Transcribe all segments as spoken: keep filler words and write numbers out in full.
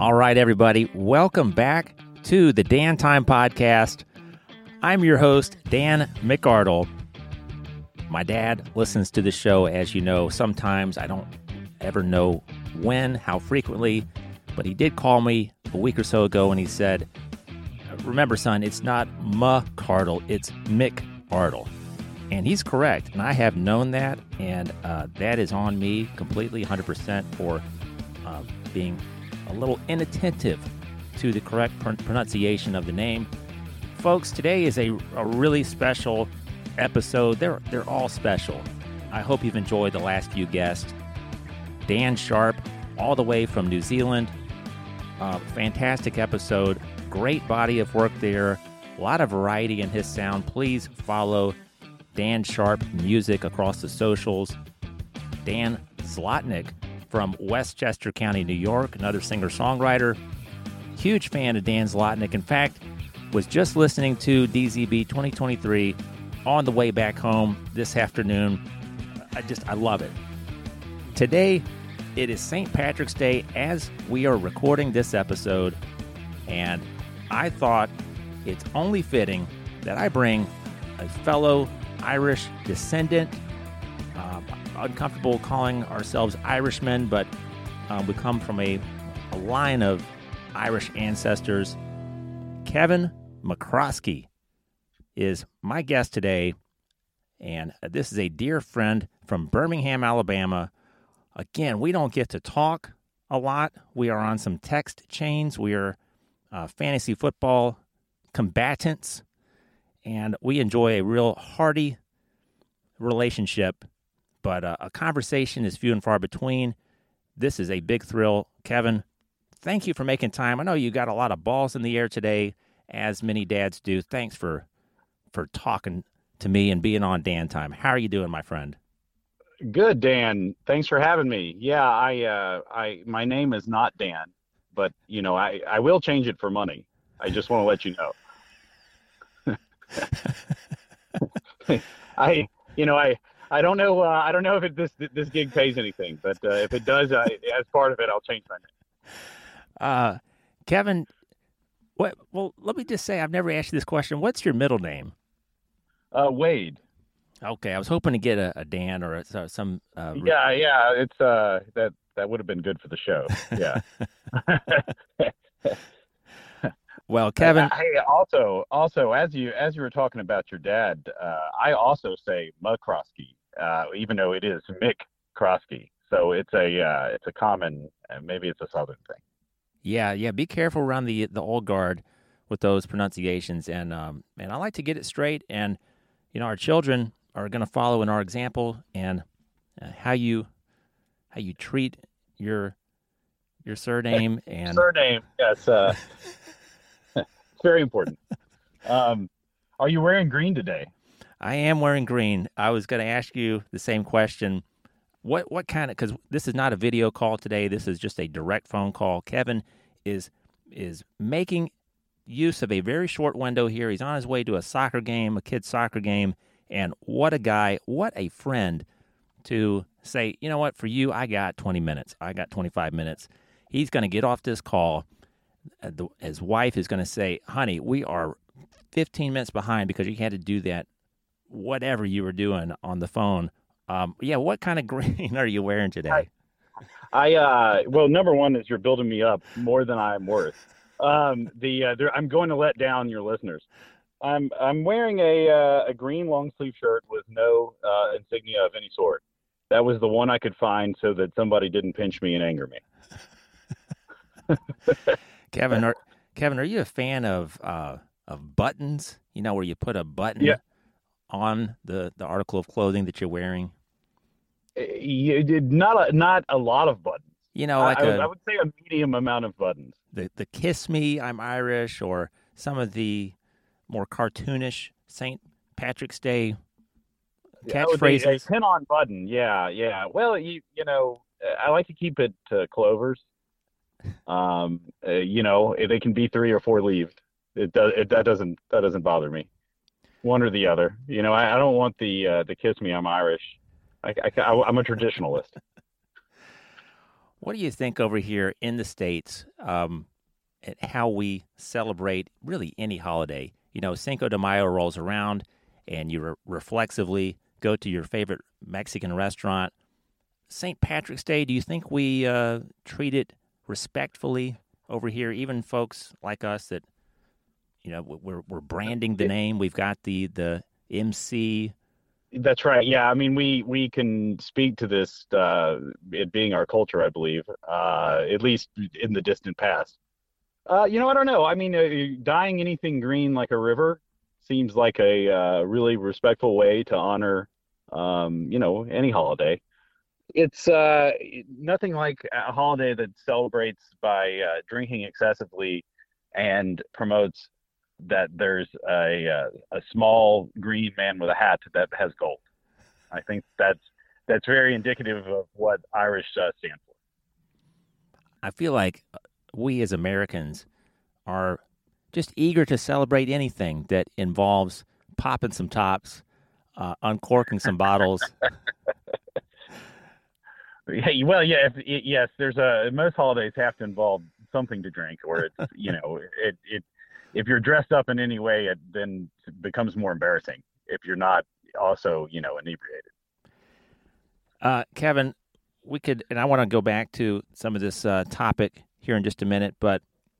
All right, everybody, welcome back to the Dan Time Podcast. I'm your host, Dan McArdle. My dad listens to the show, as you know. Sometimes I don't ever know when, how frequently, but he did call me a week or so ago and he said, remember, son, it's not McArdle, it's McArdle. And he's correct, and I have known that, and uh, that is on me completely, one hundred percent, for uh, being a little inattentive to the correct pr- pronunciation of the name. Folks, today is a, a really special episode. They're, they're all special. I hope you've enjoyed the last few guests. Dan Sharp, all the way from New Zealand. Uh, fantastic episode. Great body of work there. A lot of variety in his sound. Please follow Dan Sharp Music across the socials. Dan Zlotnick from Westchester County, New York, another singer-songwriter. Huge fan of Dan Zlotnick. In fact, was just listening to D Z B twenty twenty-three on the way back home this afternoon. I just, I love it. Today, it is Saint Patrick's Day as we are recording this episode, and I thought it's only fitting that I bring a fellow Irish descendant. Um, uncomfortable calling ourselves Irishmen, but um, we come from a, a line of Irish ancestors. Kevin McCroskey is my guest today, and this is a dear friend from Birmingham, Alabama. Again, we don't get to talk a lot. We are on some text chains. We are uh, fantasy football combatants, and we enjoy a real hearty relationship, but uh, a conversation is few and far between. This is a big thrill. Kevin, thank you for making time. I know you got a lot of balls in the air today, as many dads do. Thanks for for talking to me and being on Dan Time. How are you doing, my friend? Good, Dan. Thanks for having me. Yeah, I, uh, I, my name is not Dan, but you know, I, I will change it for money. I just want to let you know. I, you know, I, I don't know, uh, I don't know if it, this, this gig pays anything, but uh, if it does, uh, as part of it, I'll change my name. Uh, Kevin, what? Well, let me just say, I've never asked you this question. What's your middle name? Uh, Wade. Okay, I was hoping to get a, a Dan or a, some. Uh, yeah, yeah, it's uh, that that would have been good for the show. Yeah. Well, Kevin. Hey, also, also, as you as you were talking about your dad, uh, I also say McCroskey, uh, even though it is Mick Crosky. So it's a uh, it's a common, uh, maybe it's a Southern thing. Yeah, yeah. Be careful around the the old guard with those pronunciations, and um, and I like to get it straight. And you know, our children are going to follow in our example, and uh, how you how you treat your your surname and surname. Yes, uh, it's very important. Um, are you wearing green today? I am wearing green. I was going to ask you the same question. What what kind of, because this is not a video call today. This is just a direct phone call. Kevin is is making use of a very short window here. He's on his way to a soccer game, a kid's soccer game. And what a guy, what a friend to say, you know what, for you, I got twenty minutes. I got twenty-five minutes. He's going to get off this call. His wife is going to say, honey, we are fifteen minutes behind because you had to do that, whatever you were doing on the phone. Um, yeah, what kind of green are you wearing today? I, I uh, well, number one is you're building me up more than I'm worth. Um, the uh, I'm going to let down your listeners. I'm I'm wearing a uh, a green long sleeve shirt with no uh, insignia of any sort. That was the one I could find so that somebody didn't pinch me and anger me. Kevin, are Kevin, are you a fan of uh, of buttons? You know, where you put a button yeah. on the, the article of clothing that you're wearing. You did not a, not a lot of buttons. You know, like I, a, I would say a medium amount of buttons. The the "Kiss Me, I'm Irish," or some of the more cartoonish Saint Patrick's Day catchphrases. Oh, pin on button, yeah, yeah. Well, you you know, I like to keep it to clovers. Um, uh, you know, they can be three or four leaved. It does. It, that doesn't. That doesn't bother me. One or the other. You know, I, I don't want the uh, the "Kiss Me, I'm Irish." I, I, I'm a traditionalist. What do you think over here in the States, um, and how we celebrate really any holiday? You know, Cinco de Mayo rolls around, and you re- reflexively go to your favorite Mexican restaurant. Saint Patrick's Day, do you think we uh, treat it respectfully over here? Even folks like us that, you know, we're we're branding the name. We've got the the M C. That's right. Yeah, I mean, we we can speak to this, uh, it being our culture, I believe, uh, at least in the distant past. Uh, you know, I don't know. I mean, uh, dyeing anything green like a river seems like a uh, really respectful way to honor, um, you know, any holiday. It's uh, nothing like a holiday that celebrates by uh, drinking excessively and promotes that there's a uh, a small green man with a hat that has gold. I think that's that's very indicative of what Irish uh, stand for. I feel like we as Americans are just eager to celebrate anything that involves popping some tops, uh, uncorking some bottles. Hey, well, yeah, if, it, yes, there's a most holidays have to involve something to drink, or it's you know it it if you're dressed up in any way, it then becomes more embarrassing if you're not also you know inebriated. Uh, Kevin, we could, and I want to go back to some of this uh, topic here in just a minute, but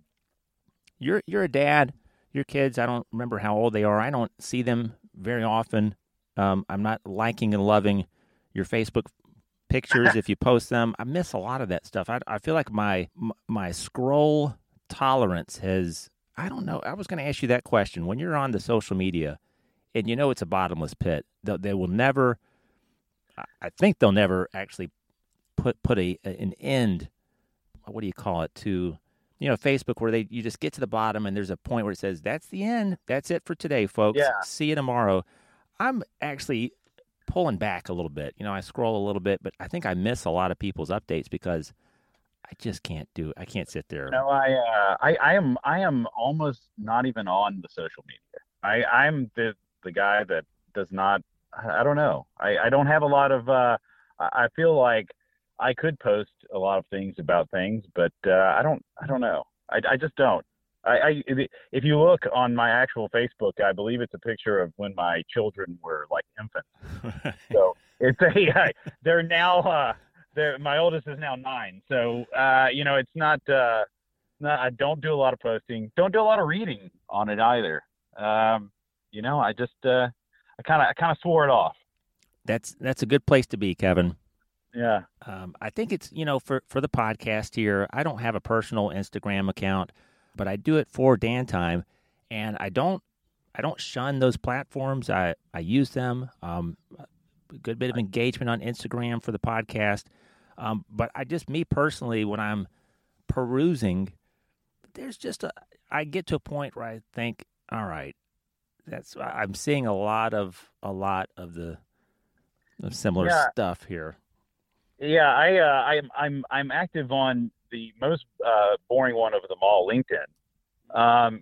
you're you're a dad. Your kids, I don't remember how old they are. I don't see them very often. Um, I'm not liking and loving your Facebook pictures if you post them. I miss a lot of that stuff. I, I feel like my my scroll tolerance has, I don't know. I was going to ask you that question. When you're on the social media and you know it's a bottomless pit, they, they will never, I think they'll never actually put put a an end, what do you call it, to, you know, Facebook, where they you just get to the bottom and there's a point where it says, that's the end. That's it for today, folks. Yeah. See you tomorrow. I'm actually pulling back a little bit. You know, I scroll a little bit, but I think I miss a lot of people's updates because I just can't do it. I can't sit there. No, I, uh, I, I am, I am almost not even on the social media. I, I'm the the guy that does not. I don't know. I, I don't have a lot of. Uh, I feel like I could post a lot of things about things, but uh, I don't. I don't know. I, I just don't. I, I if you look on my actual Facebook, I believe it's a picture of when my children were like infants. So it's a. They're now. Uh, they're, my oldest is now nine. So uh, you know, it's not. Uh, not. I don't do a lot of posting. Don't do a lot of reading on it either. Um, you know, I just. Uh, I kind of. I kind of swore it off. That's that's a good place to be, Kevin. Yeah. Um, I think it's, you know, for, for the podcast here, I don't have a personal Instagram account, but I do it for Dan Time, and I don't I don't shun those platforms. I, I use them. Um, a good bit of engagement on Instagram for the podcast. Um, but I just, me personally, when I'm perusing, there's just a, I get to a point where I think, all right, that's, I'm seeing a lot of, a lot of the of similar Yeah. stuff here. Yeah, I, uh, I'm, I'm, I'm active on the most uh, boring one of them all, LinkedIn. Um,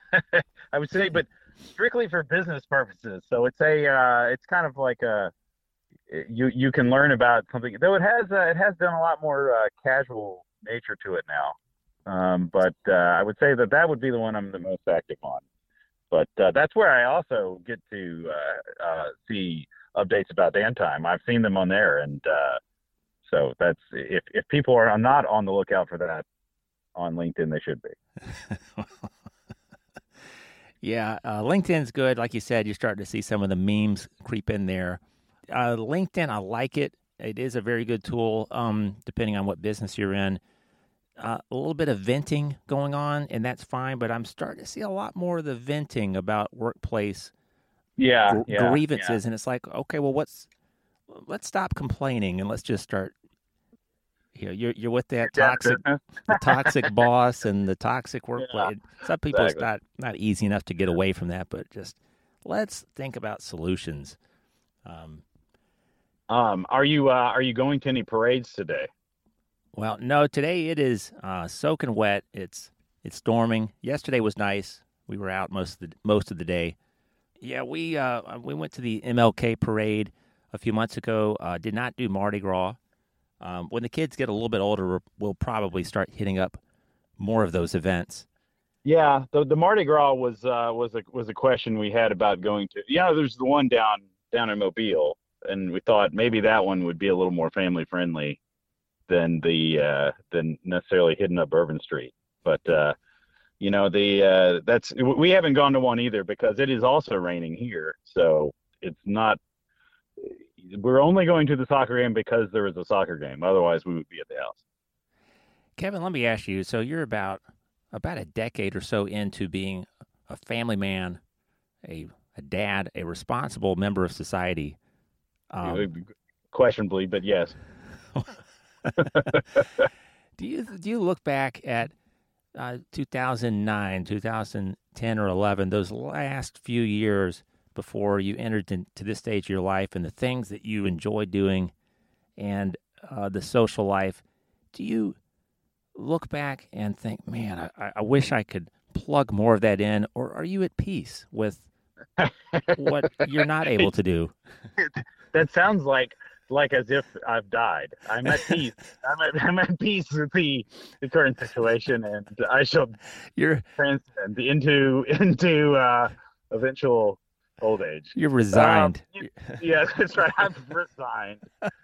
I would say, but strictly for business purposes. So it's a, uh, it's kind of like a, you, you can learn about something. Though it has, uh, it has done a lot more uh, casual nature to it now. Um, but uh, I would say that that would be the one I'm the most active on. But uh, that's where I also get to uh, uh, see updates about Dan Time. I've seen them on there, and uh, so that's if if people are not on the lookout for that on LinkedIn, they should be. Yeah, uh, LinkedIn's good. Like you said, you're starting to see some of the memes creep in there. Uh, LinkedIn, I like it. It is a very good tool, um, depending on what business you're in. Uh, a little bit of venting going on, and that's fine, but I'm starting to see a lot more of the venting about workplace yeah, gr- yeah grievances, yeah. and it's like, okay, well, what's let's stop complaining and let's just start. You know, you're you're with that toxic, the toxic boss and the toxic workplace. Yeah, some people, exactly. It's not not easy enough to get away from that, but just let's think about solutions. Um, um are you uh, are you going to any parades today? Well, no, today it is uh, soaking wet. It's it's storming. Yesterday was nice. We were out most of the most of the day. Yeah, we uh, we went to the M L K parade a few months ago. Uh, did not do Mardi Gras. Um, when the kids get a little bit older, we're- we'll probably start hitting up more of those events. Yeah, the the Mardi Gras was uh, was a was a question we had about going to. Yeah, there's the one down down in Mobile, and we thought maybe that one would be a little more family friendly than the uh, than necessarily hitting up Bourbon Street. But uh, you know, the uh, that's we haven't gone to one either because it is also raining here, so it's not. We're only going to the soccer game because there is a soccer game. Otherwise, we would be at the house. Kevin, let me ask you. So you're about about a decade or so into being a family man, a a dad, a responsible member of society. Um, Questionably, but yes. do you do you look back at uh, two thousand nine, two thousand ten, or eleven, those last few years before you entered into this stage of your life, and the things that you enjoy doing, and uh, the social life? Do you look back and think, man, I, I wish I could plug more of that in, or are you at peace with what you're not able to do? That sounds like like as if I've died. I'm at peace. I'm at, I'm at peace with the, the current situation, and I shall You're transcend into into uh, eventual old age. You're resigned. Um, yeah, that's right. I've resigned.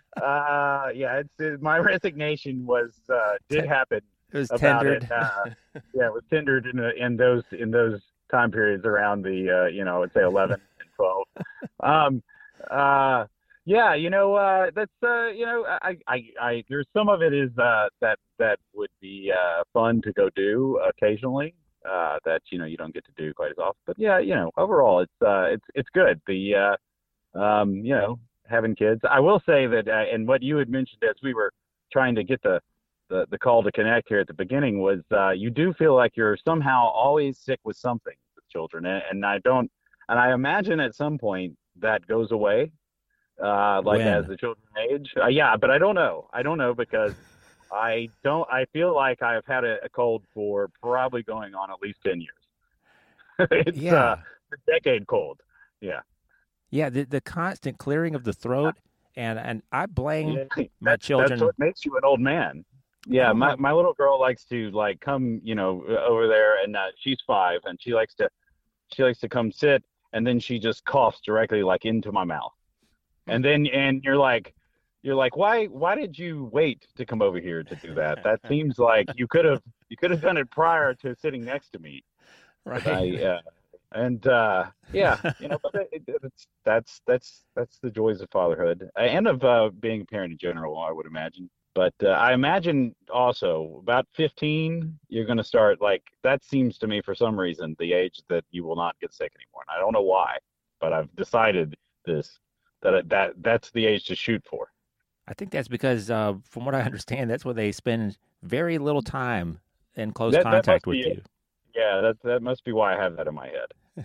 Uh, yeah, it's it, my resignation was uh, did happen. It was about tendered. It. Uh, yeah, it was tendered in, a, in those in those time periods around the uh, you know, I would say eleven and twelve. Um, uh, yeah, you know, uh, that's uh, you know, I, I, I there's some of it is uh, that that would be uh, fun to go do occasionally. Uh, that you know you don't get to do quite as often, but yeah, you know, overall it's uh, it's it's good. The uh, um, you know, having kids. I will say that, uh, and what you had mentioned as we were trying to get the the, the call to connect here at the beginning was uh, you do feel like you're somehow always sick with something with children, and, and I don't, and I imagine at some point that goes away, uh, like When? as the children age. Uh, yeah, but I don't know. I don't know because. I don't. I feel like I've had a, a cold for probably going on at least ten years. It's Yeah. uh, a decade cold. Yeah. Yeah, the the constant clearing of the throat, and and I blame Yeah, my that's, children. That's what makes you an old man. Yeah, Oh, my, my- my little girl likes to like come, you know, over there, and uh, she's five, and she likes to she likes to come sit, and then she just coughs directly like into my mouth, and then and you're like. You're like, why? Why did you wait to come over here to do that? That seems like you could have you could have done it prior to sitting next to me. right. I, uh, and uh, yeah, you know, but it, it, it's, that's that's that's the joys of fatherhood and of uh, being a parent in general, I would imagine. But uh, I imagine also about fifteen, you're going to start like that. Seems to me, for some reason, the age that you will not get sick anymore. And I don't know why, but I've decided this that that that's the age to shoot for. I think that's because, uh, from what I understand, that's where they spend very little time in close That- that contact must with be you. it. Yeah, that that must be why I have that in my head.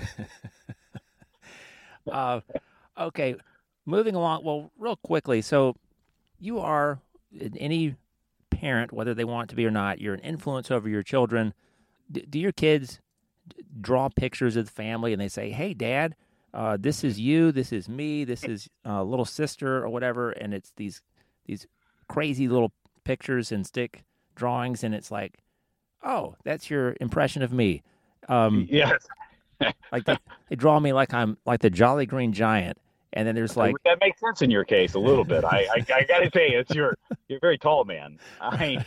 uh, okay, moving along. Well, real quickly. So, you are any parent, whether they want to be or not, you're an influence over your children. D- do your kids d- draw pictures of the family and they say, "Hey, Dad, uh, this is you, this is me, this is uh, little sister," or whatever, and it's these these crazy little pictures and stick drawings, and it's like, "Oh, that's your impression of me." Um, Yes. like they, they draw me like I'm like the Jolly Green Giant, and then there's like, that makes sense in your case a little bit. I, I, I gotta say, it's your you're a very tall man. I,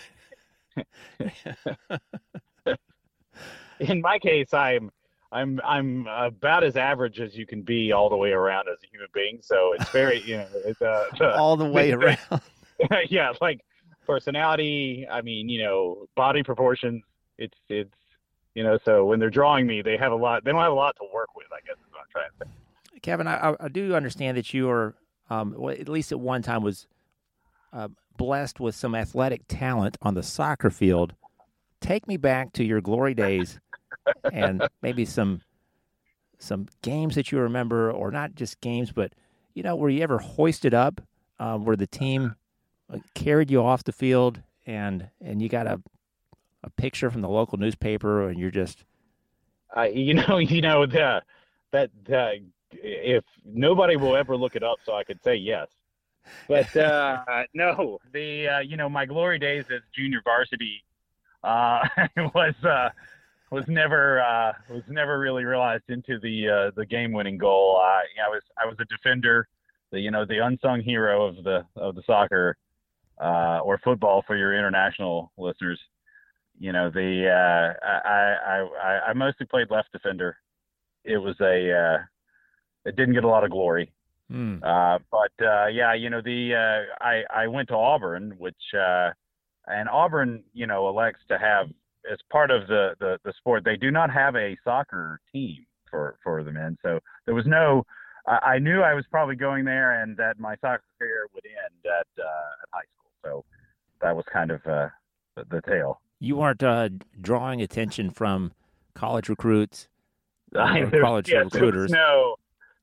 in my case, I'm I'm I'm about as average as you can be all the way around as a human being. So it's very you know it's uh, all the way around. yeah, like personality. I mean, you know, body proportions. It's it's you know. So when they're drawing me, they have a lot. They don't have a lot to work with. I guess is what I'm trying to say. Kevin, I, I do understand that you are, um, well, at least at one time, was uh, blessed with some athletic talent on the soccer field. Take me back to your glory days, and maybe some some games that you remember, or not just games, but you know, were you ever hoisted up, um, where the team carried you off the field, and and you got a a picture from the local newspaper, and you're just, Uh, you know, you know the that uh, if nobody will ever look it up, so I could say yes. But uh, no, the uh, you know my glory days as junior varsity uh, was uh, was never uh, was never really realized into the uh, the game winning goal. I, I was I was a defender, the you know the unsung hero of the of the soccer uh, or football for your international listeners. You know the uh, I, I I mostly played left defender. It was a uh, it didn't get a lot of glory. Hmm. Uh, but uh, yeah, you know the uh, I I went to Auburn, which uh, and Auburn, you know, elects to have as part of the, the, the sport. They do not have a soccer team for, for the men, so there was no. I, I knew I was probably going there, and that my soccer career would end at, uh, at high school. So that was kind of uh, the, the tale. You weren't uh, drawing attention from college recruits I, or college yes, recruiters. No.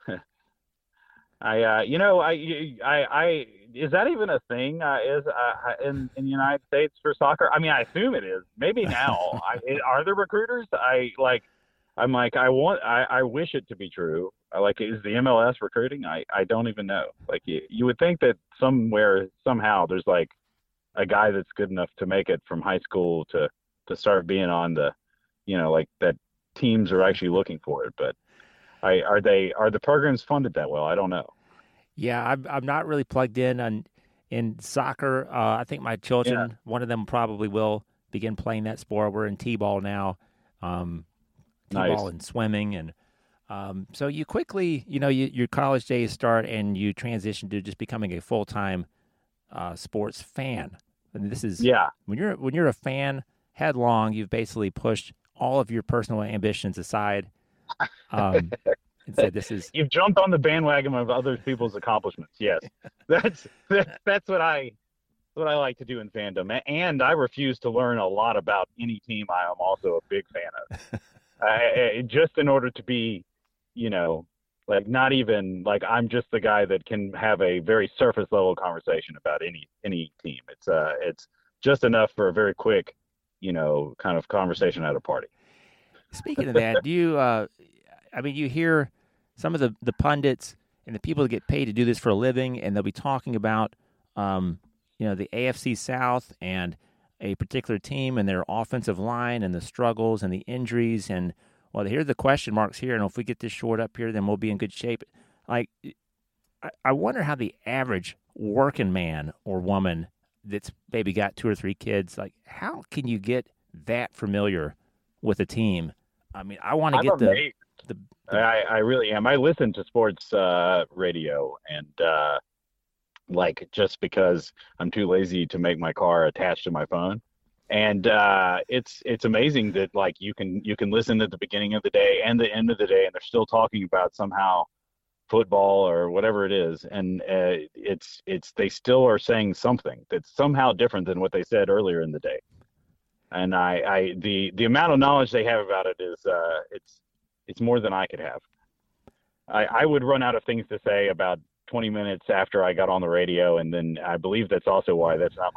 I, uh, you know, I, I, I, is that even a thing? Uh, is uh, in in the United States for soccer? I mean, I assume it is. Maybe now. I, it, are there recruiters? I like. I'm like, I want. I, I wish it to be true. I like. Is the M L S recruiting? I, I don't even know. Like, you, you would think that somewhere, somehow, there's like a guy that's good enough to make it from high school to to start being on the, you know, like that teams are actually looking for it, but. I, are they are the programs funded that well? I don't know. Yeah, I'm I'm not really plugged in on in soccer. Uh, I think my children, Yeah. one of them probably will begin playing that sport. We're in t-ball now, um, t-ball Nice. and swimming, and um, so you quickly, you know, you, your college days start and you transition to just becoming a full time uh, sports fan. And this is Yeah. when you're when you're a fan headlong, you've basically pushed all of your personal ambitions aside. Um, and said, "This is You've jumped on the bandwagon of other people's accomplishments. Yes, that's that's that's what I what I like to do in fandom, and I refuse to learn a lot about any team I am also a big fan of. I, I, just in order to be, you know, like not even like I'm just the guy that can have a very surface level conversation about any any team. It's uh it's just enough for a very quick, you know, kind of conversation at a party. Speaking of that, do you? Uh, I mean, you hear some of the, the pundits and the people that get paid to do this for a living, and they'll be talking about, um, you know, the A F C South and a particular team and their offensive line and the struggles and the injuries. And well, here are the question marks here, and if we get this short up here, then we'll be in good shape. Like, I, I wonder how the average working man or woman that's maybe got two or three kids, like, how can you get that familiar with a team? I mean, I want to I'm get the, amazed. the, the I, I really am. I listen to sports uh, radio, and uh, like just because I'm too lazy to make my car attached to my phone, and uh, it's it's amazing that like you can you can listen at the beginning of the day and the end of the day, and they're still talking about somehow football or whatever it is, and uh, it's it's they still are saying something that's somehow different than what they said earlier in the day. And I, I the the amount of knowledge they have about it is uh, it's it's more than I could have. I, I would run out of things to say about twenty minutes after I got on the radio, and then I believe that's also why that's not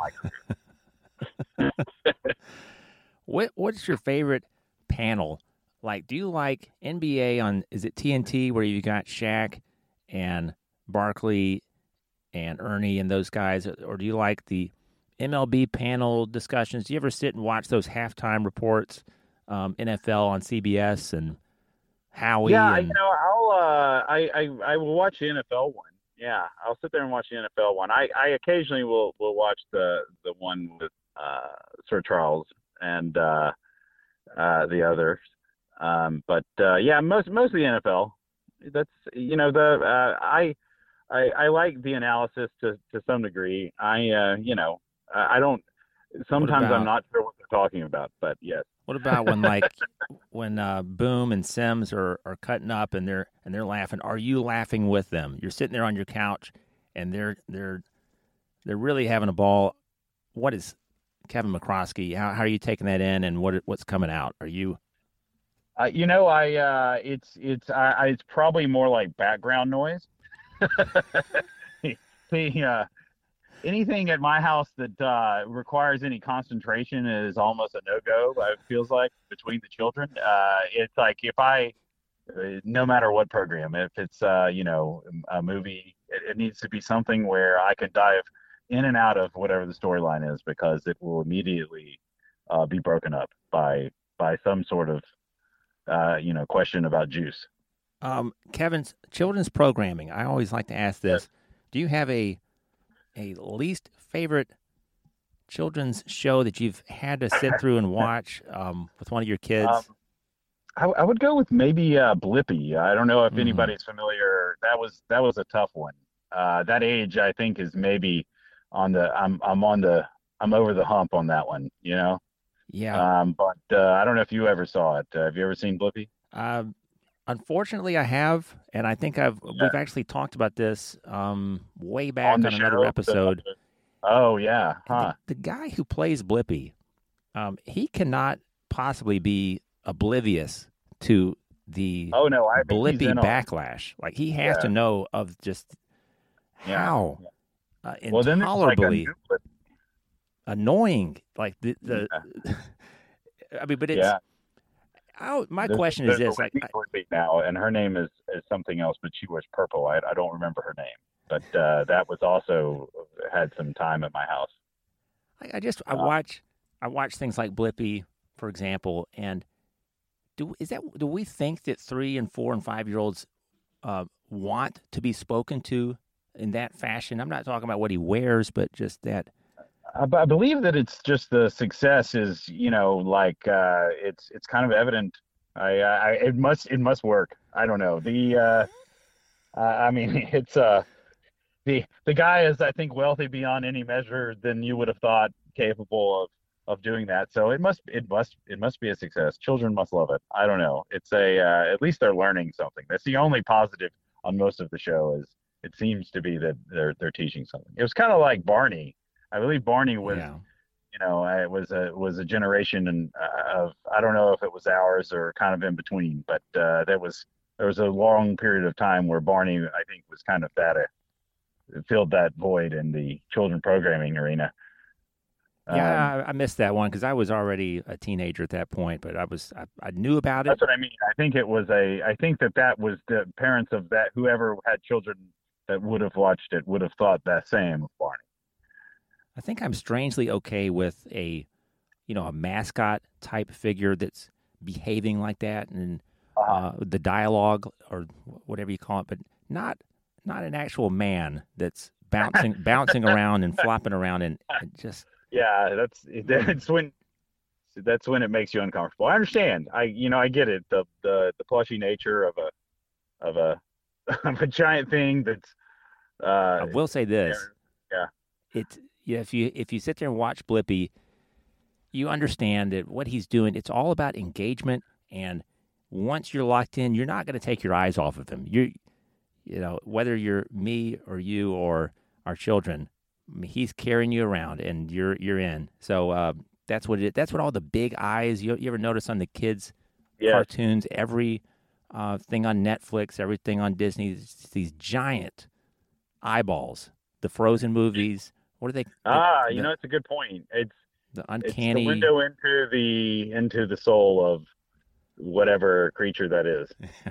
my career. what what's your favorite panel? Like, do you like N B A on? Is it T N T where you got Shaq and Barkley and Ernie and those guys, or do you like the M L B panel discussions? Do you ever sit and watch those halftime reports, um, N F L on C B S and Howie? Yeah, and... you know, I'll uh, I, I I will watch the N F L one. Yeah, I'll sit there and watch the N F L one. I, I occasionally will will watch the the one with uh, Sir Charles and uh, uh, the others. Um, but uh, yeah, most mostly N F L. That's you know the uh, I, I I like the analysis to to some degree. I uh, you know. I don't. Sometimes about, I'm not sure what they're talking about, but yes. What about when like when uh, Boom and Sims are, are cutting up and they're and they're laughing? Are you laughing with them? You're sitting there on your couch, and they're they're they're really having a ball. What is Kevin McCroskey? How how are you taking that in, and what what's coming out? Are you? Uh, you know, I uh, it's it's I, I, it's probably more like background noise. the uh, anything at my house that uh, requires any concentration is almost a no-go. It feels like between the children, uh, it's like if I, no matter what program, if it's uh, you know a movie it, it needs to be something where I can dive in and out of whatever the storyline is because it will immediately uh, be broken up by by some sort of uh, you know question about juice. Um, Kevin's children's programming. I always like to ask Yes. this: do you have a a least favorite children's show that you've had to sit through and watch um, with one of your kids? Um, I, I would go with maybe uh, Blippy. I don't know if Mhm. anybody's familiar. That was that was a tough one. Uh, that age, I think, is maybe on the. I'm I'm on the. I'm over the hump on that one. You know. Yeah. Um, but uh, I don't know if you ever saw it. Uh, have you ever seen Blippy? Um, unfortunately, I have, and I think I've Yeah. we've actually talked about this um, way On back the on another show. The, episode. oh yeah, And the huh? the guy who plays Blippy, um, he cannot possibly be oblivious to the Oh no, I think he's Blippy in on it. backlash. Like he has to Yeah, know of just yeah. how uh, Well, then there's like a intolerably new Blippy. annoying, like the the. Yeah, I mean, but it's. yeah. I, my There's question is there's a this: like, Whitney I, Blippy now, and her name is is something else, but she wears purple. I I don't remember her name, but uh, that was also had some time at my house. I just I Uh, watch I watch things like Blippy, for example, and do is that do we think that three and four and five year olds uh, want to be spoken to in that fashion? I'm not talking about what he wears, but just that. I, I believe that it's just the success is, you know, like uh, it's it's kind of evident. I, I it must it must work. I don't know. The uh, I I mean, it's uh the the guy is, I think, wealthy beyond any measure than you would have thought capable of of doing that. So it must it must it must be a success. Children must love it. I don't know. It's a uh, at least they're learning something. That's the only positive on most of the show is it seems to be that they're they're teaching something. It was kind of like Barney. I believe Barney was, Yeah, you know, it was a was a generation and uh, of I don't know if it was ours or kind of in between, but uh, there was there was a long period of time where Barney, I think, was kind of that uh, filled that void in the children programming arena. Um, yeah, I, I missed that one because I was already a teenager at that point, but I was I, I knew about it. that's what I mean. I think it was a. I think that that was the parents of that whoever had children that would have watched it would have thought that same of Barney. I think I'm strangely okay with a you know a mascot type figure that's behaving like that and Uh, uh, the dialogue or whatever you call it, but not not an actual man that's bouncing bouncing around and flopping around and, and just yeah, that's mm, that's when that's when it makes you uncomfortable. I understand. I you know I get it. The the the plushy nature of a of a of a giant thing that's uh I will say this: yeah. it's yeah, if you if you sit there and watch Blippy, you understand that what he's doing. It's all about engagement, and once you're locked in, you're not going to take your eyes off of him. You you know whether you're me or you or our children, I mean, he's carrying you around, and you're you're in. So uh, that's what it. That's what all the big eyes. You, you ever notice on the kids' Yes. cartoons, every uh, thing on Netflix, everything on Disney, it's these giant eyeballs. The Frozen movies. What are they? The Ah, you the, know, it's a good point. It's the it's the uncanny. window into the into the soul of whatever creature that is.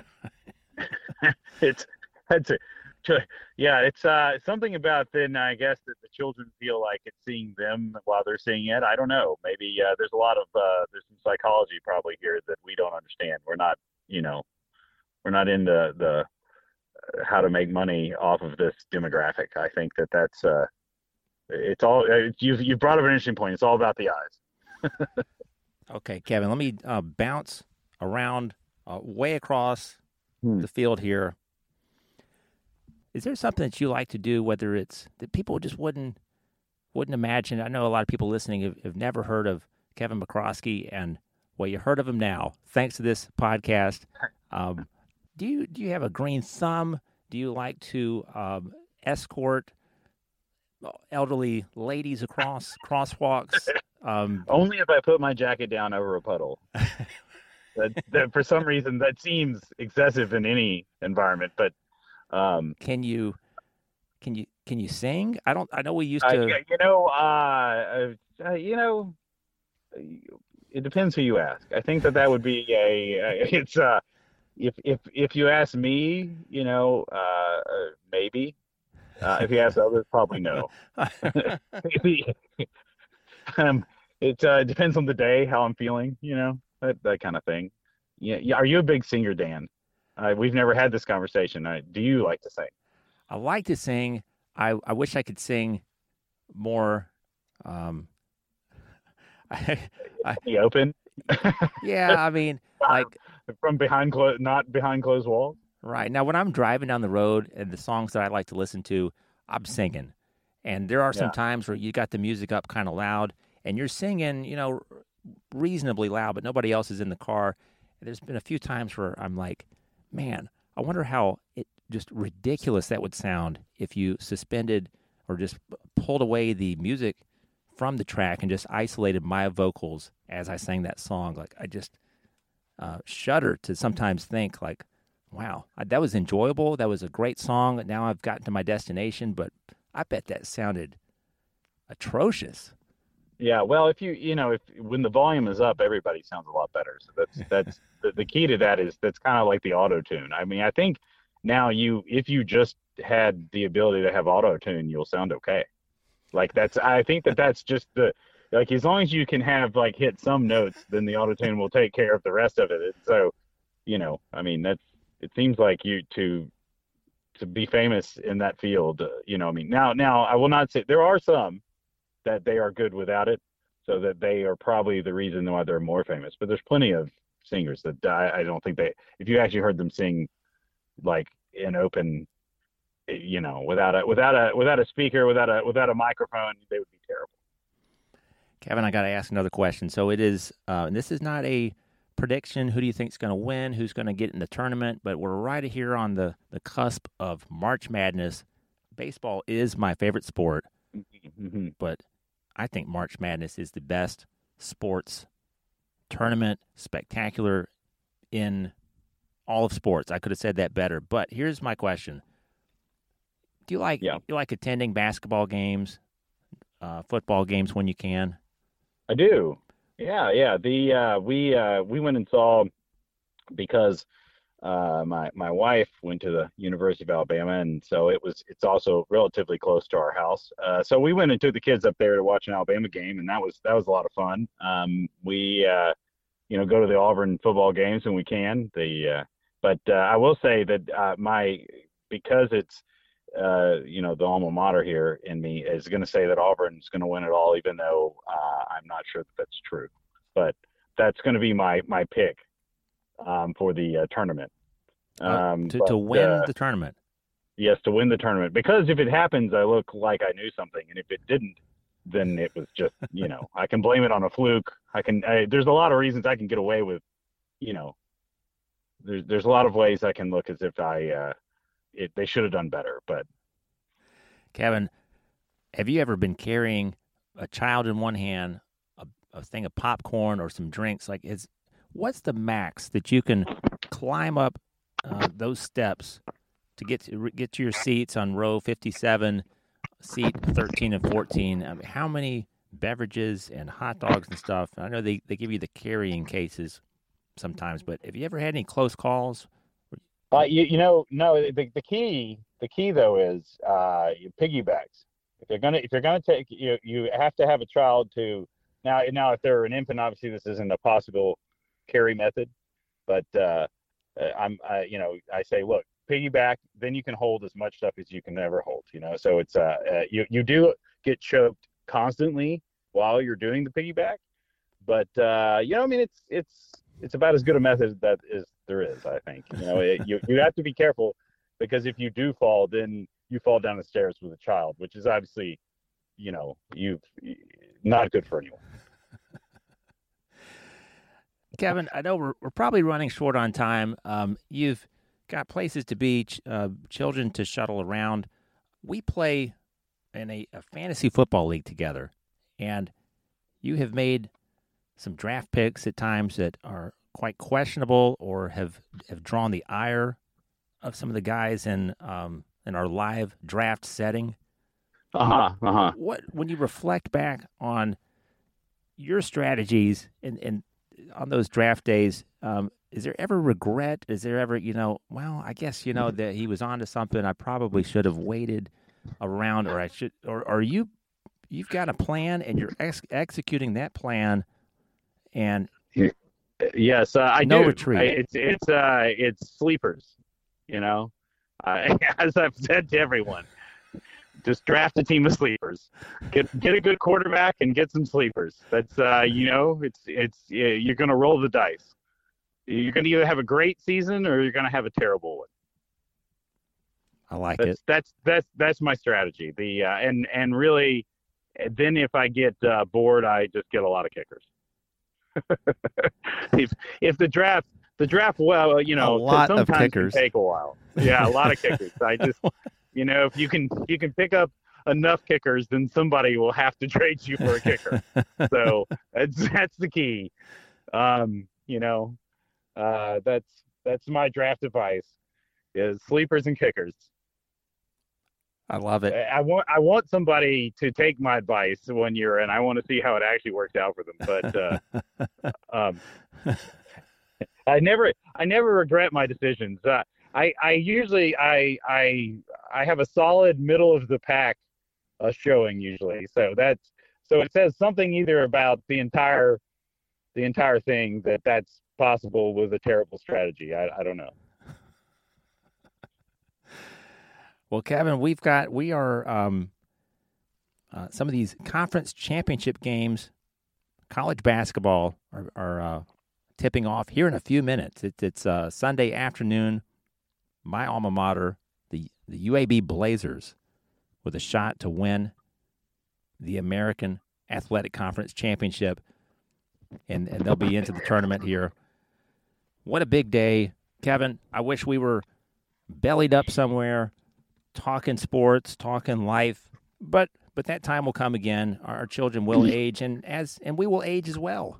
It's that's it. Yeah, it's uh something about then I guess that the children feel like it's seeing them while they're seeing it. I don't know. Maybe uh, there's a lot of uh, there's some psychology probably here that we don't understand. We're not, you know, we're not in the the uh, how to make money off of this demographic. I think that that's uh it's all uh, you've you brought up an interesting point. It's all about the eyes. Okay, Kevin, let me uh, bounce around uh, way across Hmm. the field here. Is there something that you like to do, whether it's that people just wouldn't wouldn't imagine? I know a lot of people listening have, have never heard of Kevin McCroskey, and well, you heard of him now thanks to this podcast. Um, do you do you have a green thumb? Do you like to um, escort elderly ladies across crosswalks? Um, Only if I put my jacket down over a puddle. That, that for some reason that seems excessive in any environment, but um, can you can you can you sing? I don't. I know we used uh, to. yeah, you know, uh, uh, you know, it depends who you ask. I think that that would be a. Uh, it's uh, if if if you ask me, you know, uh, uh, maybe, Uh, if you ask others, probably no. um, it uh, depends on the day, how I'm feeling, you know, that that kind of thing. Yeah, yeah. Are you a big singer, Dan? Uh, we've never had this conversation. Uh, do you like to sing? I like to sing. I, I wish I could sing more. Um, I, I, The open yeah, I mean, like, from behind closed, not behind closed walls. right. Now, when I'm driving down the road and the songs that I like to listen to, I'm singing. And there are some Yeah, times where you got the music up kind of loud and you're singing, you know, reasonably loud, but nobody else is in the car. There's been a few times where I'm like, man, I wonder how it just ridiculous that would sound if you suspended or just pulled away the music from the track and just isolated my vocals as I sang that song. Like, I just uh, shudder to sometimes think, like, wow, that was enjoyable. That was a great song. Now I've gotten to my destination, but I bet that sounded atrocious. yeah. Well, if you you know if when the volume is up, everybody sounds a lot better. So that's that's the, the key to that is that's kind of like the auto tune. I mean, I think now you if you just had the ability to have auto tune, you'll sound okay. Like that's I think that that's just the like as long as you can have like hit some notes, then the auto tune will take care of the rest of it. And so, you know, I mean that's it seems like you to to be famous in that field, uh, you know, I mean now now I will not say there are some that they are good without it, so that they are probably the reason why they're more famous. But there's plenty of singers that I, I don't think they if you actually heard them sing like in open you know, without a without a without a speaker, without a without a microphone, they would be terrible. Kevin, I got to ask another question. So it is, uh, and this is not a prediction. Who do you think is going to win? Who's going to get in the tournament? But we're right here on the, the cusp of March Madness. Baseball is my favorite sport, Mm-hmm. but I think March Madness is the best sports tournament, spectacular in all of sports. I could have said that better. But here's my question: Do you like Yeah, you like attending basketball games, uh, football games when you can? I do. Yeah, yeah. The uh, we uh, we went and saw because uh, my my wife went to the University of Alabama, and so it was it's also relatively close to our house. Uh, so we went and took the kids up there to watch an Alabama game, and that was that was a lot of fun. Um, we uh, you know go to the Auburn football games when we can. The uh, but uh, I will say that uh, my because it's uh, you know the alma mater here in me is going to say that Auburn's going to win it all, even though uh, I'm not sure that that's true. But that's going to be my my pick um, for the uh, tournament. Uh, Um, to but to win uh, the tournament. yes, to win the tournament, because if it happens, I look like I knew something, and if it didn't, then it was just you know I can blame it on a fluke. I can. I, there's a lot of reasons I can get away with, you know. There's there's a lot of ways I can look as if I uh, it they should have done better, but Kevin, have you ever been carrying a child in one hand, a, a thing of popcorn or some drinks? Like, is what's the max that you can climb up uh, those steps to get to get to your seats on row fifty-seven, seat thirteen and fourteen? I mean, how many beverages and hot dogs and stuff? I know they, they give you the carrying cases sometimes, but have you ever had any close calls? Uh, you, you know, no. The, the key, the key though, is uh, piggybacks. If you're gonna, if you're gonna take, you, you have to have a child to. Now, now, if they're an infant, obviously this isn't a possible carry method. But uh, I'm, I, you know, I say, look, piggyback. Then you can hold as much stuff as you can ever hold. You know, so it's uh, uh you, you do get choked constantly while you're doing the piggyback. But uh, you know, I mean, it's it's it's about as good a method that is there is. I think you know it, you you have to be careful because if you do fall, then you fall down the stairs with a child, which is obviously, you know, you not good for anyone. Kevin, I know we're we're probably running short on time. Um, you've got places to be, ch- uh, children to shuttle around. We play in a, a fantasy football league together, and you have made some draft picks at times that are quite questionable or have have drawn the ire of some of the guys in um, in our live draft setting. Uh huh. Uh huh. What when you reflect back on your strategies and and on those draft days, um, is there ever regret? Is there ever, you know, well, I guess, you know, that he was onto something. I probably should have waited. around, or I should, or are you? You've got a plan, and you're ex- executing that plan, and yes, uh, I no do. retreat. I, it's it's uh, it's sleepers. You know, uh, as I've said to everyone, just draft a team of sleepers. Get get a good quarterback and get some sleepers. That's uh, you know, it's it's you're going to roll the dice. You're going to either have a great season or you're going to have a terrible one. I like that's, it. That's that's that's my strategy. The uh, and and really, then if I get uh, bored, I just get a lot of kickers. if if the draft the draft well, you know, a lot sometimes of kickers can take a while. Yeah, a lot of kickers. I just you know, if you can you can pick up enough kickers, then somebody will have to trade you for a kicker. So that's that's the key. Um, you know. Uh, that's that's my draft advice: is sleepers and kickers. I love it. I, I want I want somebody to take my advice one year, and I want to see how it actually works out for them. But uh, um, I never I never regret my decisions. Uh, I I usually I I I have a solid middle of the pack uh, showing usually. So that's so it says something either about the entire the entire thing that that's possible with a terrible strategy. I, I don't know. Well, Kevin, we've got we are um, uh, some of these conference championship games, college basketball are, are uh, tipping off here in a few minutes. It, it's uh, Sunday afternoon. My alma mater, the the U A B Blazers, with a shot to win the American Athletic Conference championship, and, and they'll be into the tournament here. What a big day. Kevin, I wish we were bellied up somewhere, talking sports, talking life, but but that time will come again. Our children will age, and as and we will age as well.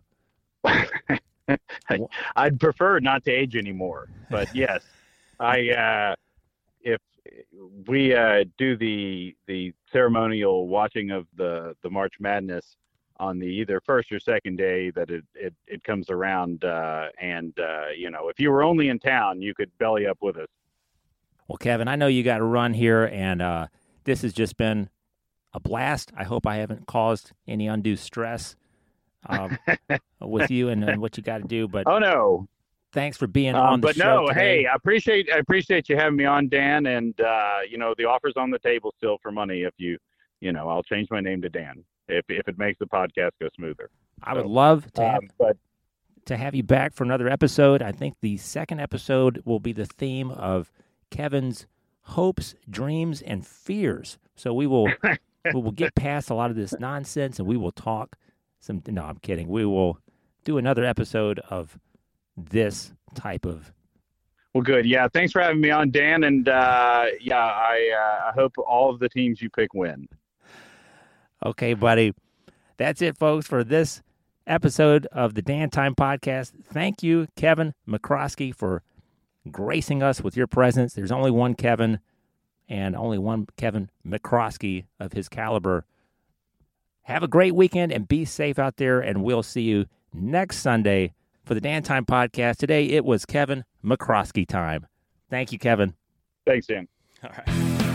I'd prefer not to age anymore, but yes, I uh, if we uh, do the the ceremonial watching of the, the March Madness on the either first or second day that it, it, it comes around. Uh, and, uh, you know, if you were only in town, you could belly up with us. Well, Kevin, I know you got to run here, and uh, this has just been a blast. I hope I haven't caused any undue stress um, with you and, and what you got to do. But oh, no. Thanks for being um, on the but show no, today. hey, I appreciate I appreciate you having me on, Dan. And, uh, you know, the offer's on the table still for money if you, you know, I'll change my name to Dan. If if it makes the podcast go smoother. I so, would love to have, um, but, to have you back for another episode. I think the second episode will be the theme of Kevin's hopes, dreams, and fears. So we will we will get past a lot of this nonsense, and we will talk some. No, I'm kidding. We will do another episode of this type of. Well, good. Yeah, thanks for having me on, Dan. And uh, yeah, I uh, I hope all of the teams you pick win. Okay, buddy. That's it, folks, for this episode of the Dan Time Podcast. Thank you, Kevin McCroskey, for gracing us with your presence. There's only one Kevin and only one Kevin McCroskey of his caliber. Have a great weekend and be safe out there, and we'll see you next Sunday for the Dan Time Podcast. Today, it was Kevin McCroskey time. Thank you, Kevin. Thanks, Dan. All right.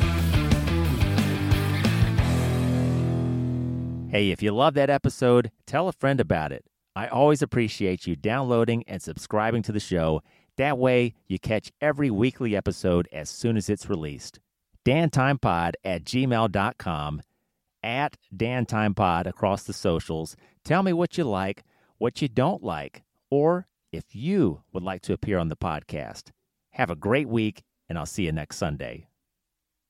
Hey, if you love that episode, tell a friend about it. I always appreciate you downloading and subscribing to the show. That way, you catch every weekly episode as soon as it's released. dantimepod at gmail dot com, at dantimepod across the socials. Tell me what you like, what you don't like, or if you would like to appear on the podcast. Have a great week, and I'll see you next Sunday.